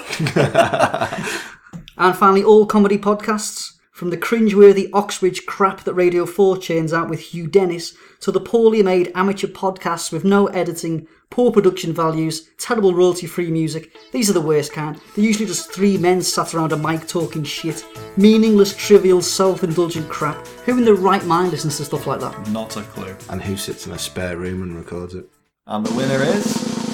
And finally, all comedy podcasts. From the cringeworthy Oxbridge crap that Radio four churns out with Hugh Dennis, to the poorly made amateur podcasts with no editing, poor production values, terrible royalty-free music. These are the worst kind. They're usually just three men sat around a mic talking shit. Meaningless, trivial, self-indulgent crap. Who in their right mind listens to stuff like that? Not a clue. And who sits in a spare room and records it? And the winner is...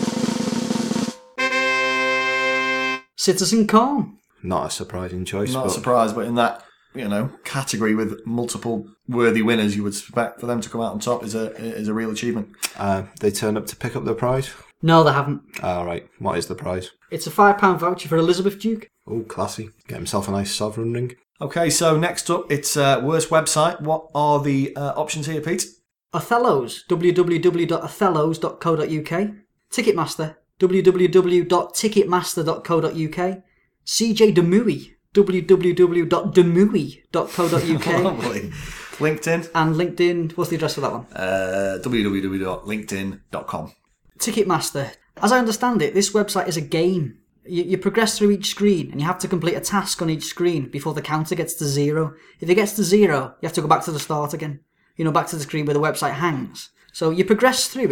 Citizen Khan. Not a surprising choice. Not a but surprise, but in that, you know, category with multiple worthy winners, you would expect for them to come out on top is a is a real achievement. Uh, they turned up to pick up their prize? No, they haven't. All right. What is the prize? It's a five pound voucher for Elizabeth Duke. Oh, classy. Get himself a nice sovereign ring. Okay, so next up, it's uh, worst website. What are the uh, options here, Pete? Othello's, w w w dot othellos dot co dot u k. Ticketmaster, w w w dot ticketmaster dot co dot u k. C J Demooey, w w w dot demooey dot co dot u k. Lovely. LinkedIn. And LinkedIn, what's the address for that one? Uh, w w w dot linkedin dot com. Ticketmaster. As I understand it, this website is a game. You, you progress through each screen and you have to complete a task on each screen before the counter gets to zero. If it gets to zero, you have to go back to the start again. You know, back to the screen where the website hangs. So you progress through it,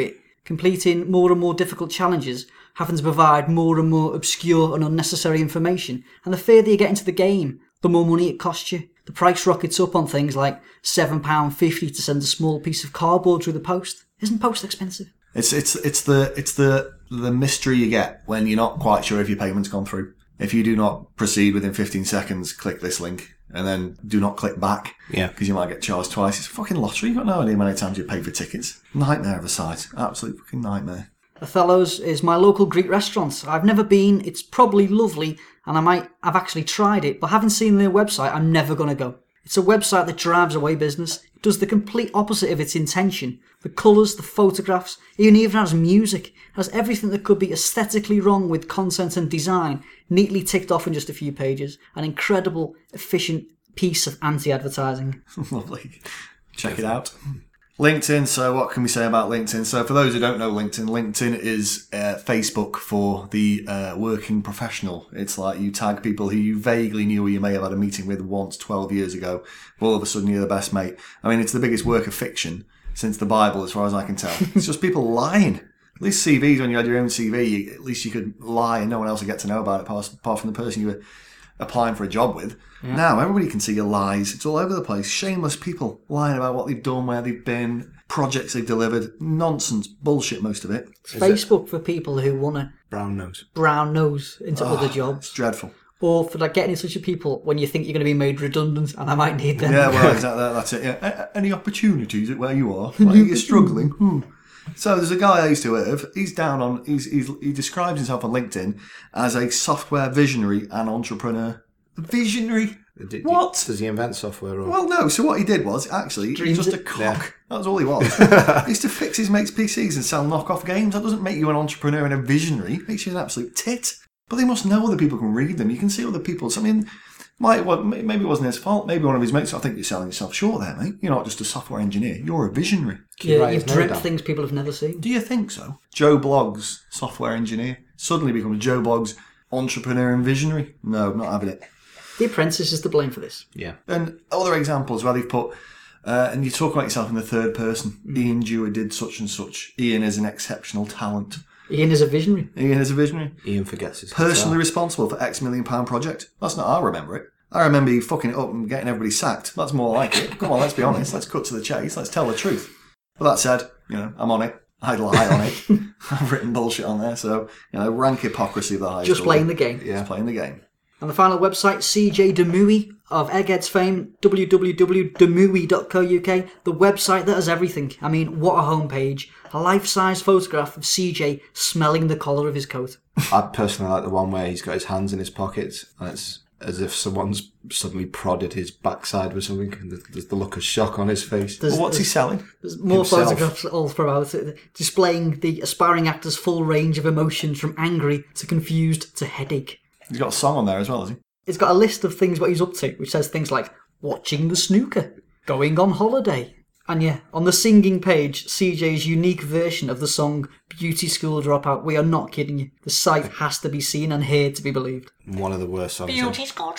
completing more and more difficult challenges, having to provide more and more obscure and unnecessary information, and the further you get into the game, the more money it costs you. The price rockets up on things like seven pounds fifty to send a small piece of cardboard through the post. Isn't post expensive? It's it's it's the it's the the mystery you get when you're not quite sure if your payment's gone through. If you do not proceed within fifteen seconds, click this link, and then do not click back. Yeah. Because you might get charged twice. It's a fucking lottery. You've got no idea how many times you pay for tickets. Nightmare of a site. Absolute fucking nightmare. Othello's is my local Greek restaurant. I've never been. It's probably lovely, and I might have actually tried it, but having seen their website, I'm never going to go. It's a website that drives away business. It does the complete opposite of its intention. The colours, the photographs, it even has music. It has everything that could be aesthetically wrong with content and design, neatly ticked off in just a few pages. An incredible, efficient piece of anti-advertising. Lovely. Check it out. LinkedIn, so what can we say about LinkedIn? So for those who don't know LinkedIn, LinkedIn is uh, Facebook for the uh, working professional. It's like you tag people who you vaguely knew or you may have had a meeting with once twelve years ago. All of a sudden you're the best mate. I mean, it's the biggest work of fiction since the Bible, as far as I can tell. It's just people lying. At least C Vs, when you had your own C V, you, at least you could lie and no one else would get to know about it, apart, apart from the person you were applying for a job with. Yeah. Now everybody can see your lies. It's all over the place. Shameless people lying about what they've done, where they've been, projects they've delivered. Nonsense, bullshit, most of it. It's Facebook it? for people who want to brown nose, brown nose into oh, other jobs. It's dreadful. Or for like getting in touch with people when you think you're going to be made redundant, and I might need them. Yeah, well, exactly. That's it. Yeah. Any opportunities at where you are? Like you're struggling. Hmm. So there's a guy I used to work with. He's down on. He's, he's he describes himself on LinkedIn as a software visionary and entrepreneur. Visionary? Did, what? Does he invent software? Or? Well, no. So what he did was, actually, he was just a cock. Yeah. That was all he was. He used to fix his mates' P Cs and sell knockoff games. That doesn't make you an entrepreneur and a visionary. It makes you an absolute tit. But they must know other people can read them. You can see other people's. I mean, might, well, maybe it wasn't his fault. Maybe one of his mates, I think you're selling yourself short there, mate. You're not just a software engineer. You're a visionary. Yeah, you've dreamt things people have never seen. Do you think so? Joe Bloggs, software engineer, suddenly becomes Joe Bloggs, entrepreneur and visionary. No, not having it. The Apprentice is to blame for this. Yeah. And other examples where they've put, uh, and you talk about yourself in the third person. Mm. Ian Dewar did such and such. Ian is an exceptional talent. Ian is a visionary. Ian is a visionary. Ian forgets his Personally guitar. responsible for X million pound project. That's not how I remember it. I remember you fucking it up and getting everybody sacked. That's more like it. Come on, let's be honest. Let's cut to the chase. Let's tell the truth. But that said, you know, I'm on it. I lie on it. I've written bullshit on there. So, you know, rank hypocrisy of the highest. Just playing the game. Yeah. Just playing the game. And the final website, C J Demooey of Eggheads fame, w w w dot demooey dot co dot u k, the website that has everything. I mean, what a homepage. A life-size photograph of C J smelling the collar of his coat. I personally like the one where he's got his hands in his pockets and it's as if someone's suddenly prodded his backside with something and there's the look of shock on his face. Well, what's he selling? There's more Himself. photographs all throughout it, displaying the aspiring actor's full range of emotions from angry to confused to headache. He's got a song on there as well, has he? It's got a list of things what he's up to, which says things like watching the snooker, going on holiday. And yeah, on the singing page, C J's unique version of the song Beauty School Dropout. We are not kidding you. The sight has to be seen and heard to be believed. One of the worst songs. Beauty School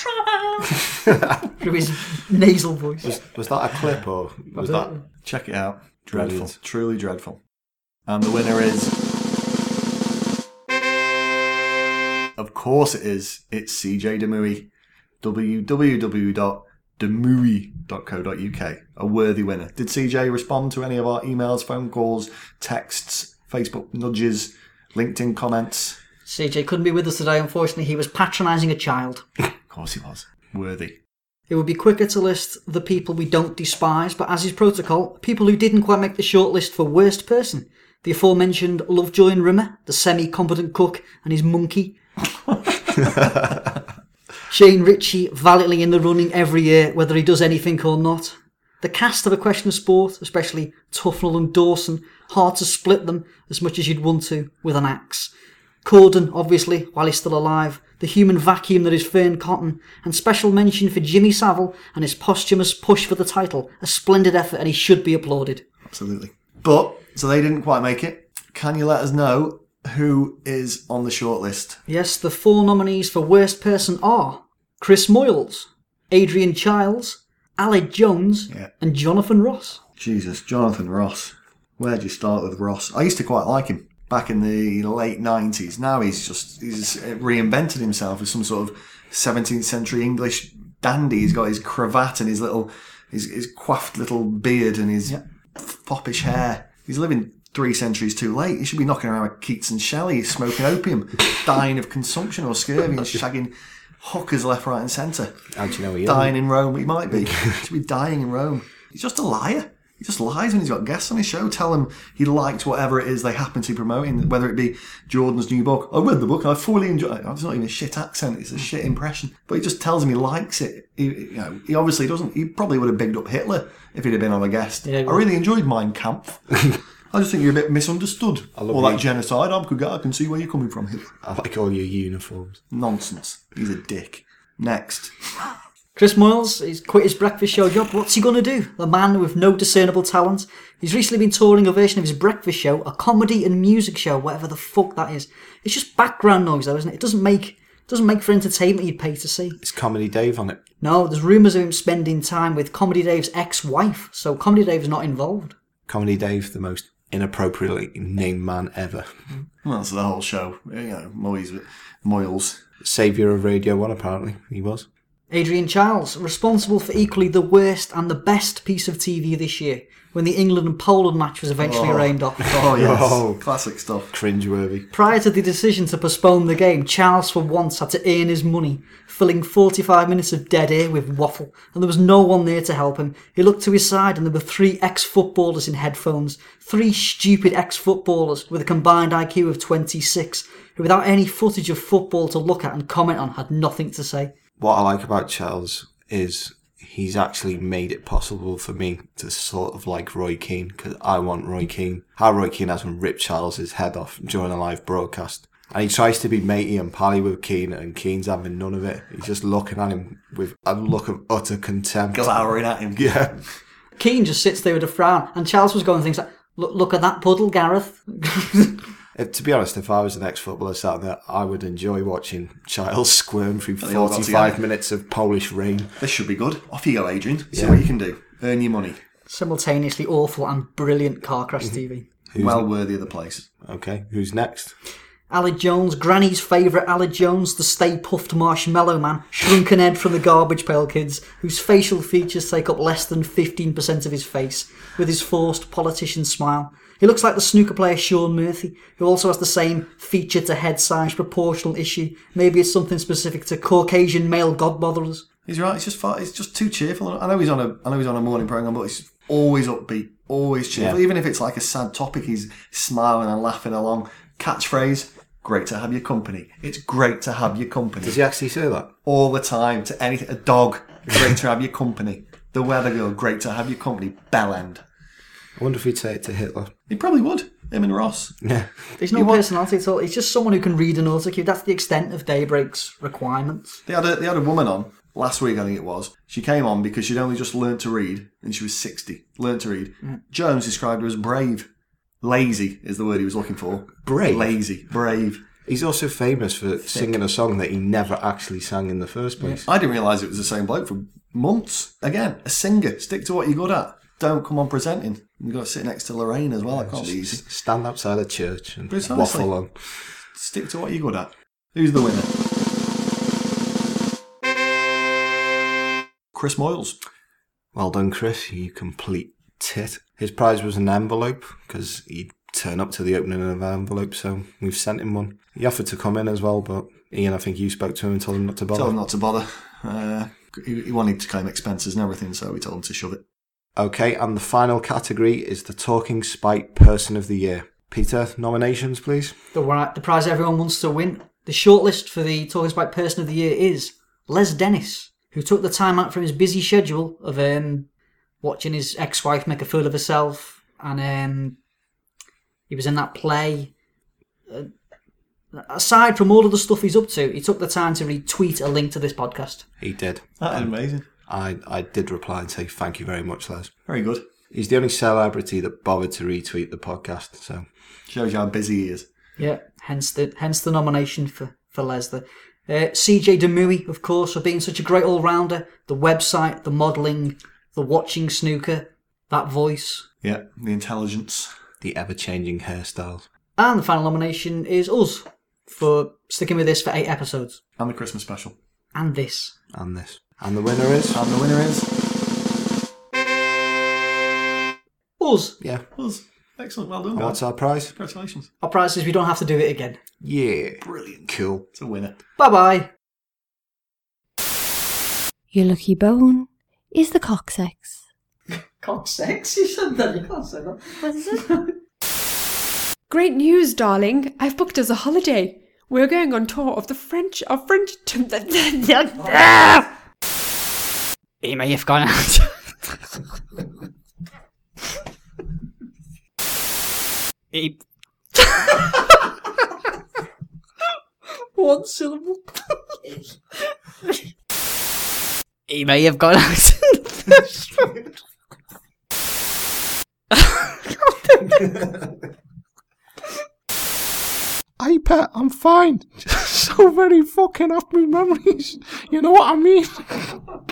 Dropout. Through his nasal voice. Was, was that a clip or was that... Check it out. Dreadful. Brilliant. Truly dreadful. And the winner is... Of course it is. It's C J Demooey. w w w dot demooey dot co dot u k. A worthy winner. Did C J respond to any of our emails, phone calls, texts, Facebook nudges, LinkedIn comments? C J couldn't be with us today, unfortunately. He was patronising a child. Of course he was. Worthy. It would be quicker to list the people we don't despise, but as is protocol, people who didn't quite make the shortlist for worst person. The aforementioned Lovejoy and Rimmer, the semi-competent cook and his monkey. Shane Ritchie valiantly in the running every year, whether he does anything or not. The cast of A Question of Sport, especially Tufnell and Dawson, hard to split them as much as you'd want to with an axe. Corden, obviously, while he's still alive, the human vacuum that is Fern Cotton, and special mention for Jimmy Savile and his posthumous push for the title. A splendid effort and he should be applauded. Absolutely. But, so they didn't quite make it. Can you let us know who is on the shortlist? Yes, the four nominees for worst person are Chris Moyles, Adrian Childs, Aled Jones, yeah. and Jonathan Ross. Jesus, Jonathan Ross. Where do you start with Ross? I used to quite like him back in the late nineties. Now he's just he's reinvented himself as some sort of seventeenth century English dandy. He's got his cravat and his little his, his coiffed little beard and his yeah. foppish hair. He's living three centuries too late. He should be knocking around with Keats and Shelley, smoking opium, dying of consumption or scurvy, and shagging hookers left, right, and centre. How do you know he Dying isn't? in Rome, he might be. He should be dying in Rome. He's just a liar. He just lies when he's got guests on his show. Tell them he liked whatever it is they happen to be promoting, whether it be Jordan's new book. I read the book and I fully enjoyed it. It's not even a shit accent, it's a shit impression. But he just tells him he likes it. He, you know, he obviously doesn't. He probably would have bigged up Hitler if he'd have been on a guest. Yeah, I really enjoyed Mein Kampf. I just think you're a bit misunderstood. I love all that genocide. I can, I can see where you're coming from, Hitler. I like all your uniforms. Nonsense. He's a dick. Next. Chris Moyles, he's quit his breakfast show job. What's he going to do? The man with no discernible talent. He's recently been touring a version of his breakfast show, a comedy and music show, whatever the fuck that is. It's just background noise though, isn't it? It doesn't make doesn't make for entertainment you'd pay to see. Is Comedy Dave on it? No, there's rumours of him spending time with Comedy Dave's ex-wife, so Comedy Dave's not involved. Comedy Dave, the most inappropriately named man ever. Well, that's the whole show. You know, Moyes, Moyles. Saviour of Radio one, apparently, he was. Adrian Chiles, responsible for equally the worst and the best piece of T V this year, when the England and Poland match was eventually oh. rained off. Oh, yes. Oh. Classic stuff. Cringeworthy. Prior to the decision to postpone the game, Charles for once had to earn his money, filling forty-five minutes of dead air with waffle, and there was no one there to help him. He looked to his side and there were three ex-footballers in headphones, three stupid ex-footballers with a combined I Q of twenty-six, who without any footage of football to look at and comment on had nothing to say. What I like about Charles is he's actually made it possible for me to sort of like Roy Keane, because I want Roy Keane. How Roy Keane has him rip Charles's head off during a live broadcast. And he tries to be matey and pally with Keane, and Keane's having none of it. He's just looking at him with a look of utter contempt. Glowering at him. Yeah. Keane just sits there with a frown, and Charles was going things like, look, look at that puddle, Gareth. If, to be honest, if I was an ex-footballer sat there, I would enjoy watching Giles squirm through forty-five minutes of Polish rain. This should be good. Off you go, Adrian. See Yeah. what you can do. Earn your money. Simultaneously awful and brilliant car crash T V. Who's well n- worthy of the place. Okay, who's next? Aled Jones, Granny's favourite Aled Jones, the Stay Puffed Marshmallow Man, shrunken head from the Garbage Pail Kids, whose facial features take up less than fifteen percent of his face, with his forced politician smile. He looks like the snooker player Sean Murphy, who also has the same feature to head size proportional issue. Maybe it's something specific to Caucasian male godbotherers. He's right. He's just far, he's just too cheerful. I know he's on a I know he's on a morning program, but he's always upbeat, always cheerful. Yeah. Even if it's like a sad topic, he's smiling and laughing along. Catchphrase: "Great to have your company." It's great to have your company. Does he actually say that? All the time to anything. A dog: "Great to have your company." The weather girl: "Great to have your company." Bell end. I wonder if he'd say it to Hitler. He probably would. Him and Ross. Yeah. There's no personality at all. He's just someone who can read an autocue. That's the extent of Daybreak's requirements. They had a they had a woman on last week, I think it was. She came on because she'd only just learnt to read, and she was sixty. Learnt to read. Mm. Jones described her as brave. Lazy is the word he was looking for. Brave? Lazy. Brave. He's also famous for singing a song that he never actually sang in the first place. I didn't realise it was the same bloke for months. Again, a singer. Stick to what you're good at. Don't come on presenting. You've got to sit next to Lorraine as well. That can't be easy. Stand outside a church and Precisely. waffle on. Stick to what you're good at. Who's the winner? Chris Moyles. Well done, Chris, you complete tit. His prize was an envelope, because he'd turn up to the opening of an envelope, so we've sent him one. He offered to come in as well, but Ian, I think you spoke to him and told him not to bother. Told him not to bother. Uh, he, he wanted to claim expenses and everything, so we told him to shove it. Okay, and the final category is the Talking Spite Person of the Year. Peter, nominations, please. The, the prize everyone wants to win. The shortlist for the Talking Spike Person of the Year is Les Dennis, who took the time out from his busy schedule of um, watching his ex-wife make a fool of herself, and um, he was in that play. Uh, aside from all of the stuff he's up to, he took the time to retweet a link to this podcast. He did. That is Um, amazing. I, I did reply and say thank you very much, Les. Very good. He's the only celebrity that bothered to retweet the podcast, so... Shows you how busy he is. Yeah, hence the hence the nomination for, for Les there. Uh, C J Demooey, of course, for being such a great all-rounder. The website, the modelling, the watching snooker, that voice. Yeah, the intelligence. the ever-changing hairstyles. And the final nomination is us for sticking with this for eight episodes. And the Christmas special. And this. And this. And the winner is? And the winner is... Us. Yeah. Us. Excellent, well done. And what's our prize? Congratulations. Our prize is we don't have to do it again. Yeah. Brilliant. Cool. It's a winner. Bye-bye. Your lucky bone is the coccyx. Coccyx? You said that. You can't say that. What is it? Great news, darling. I've booked us a holiday. We're going on tour of the French... Of French... He may have gone out. He... One syllable. He may have gone out. Hey, Pet, I'm fine. So very fucking off my memories. You know what I mean?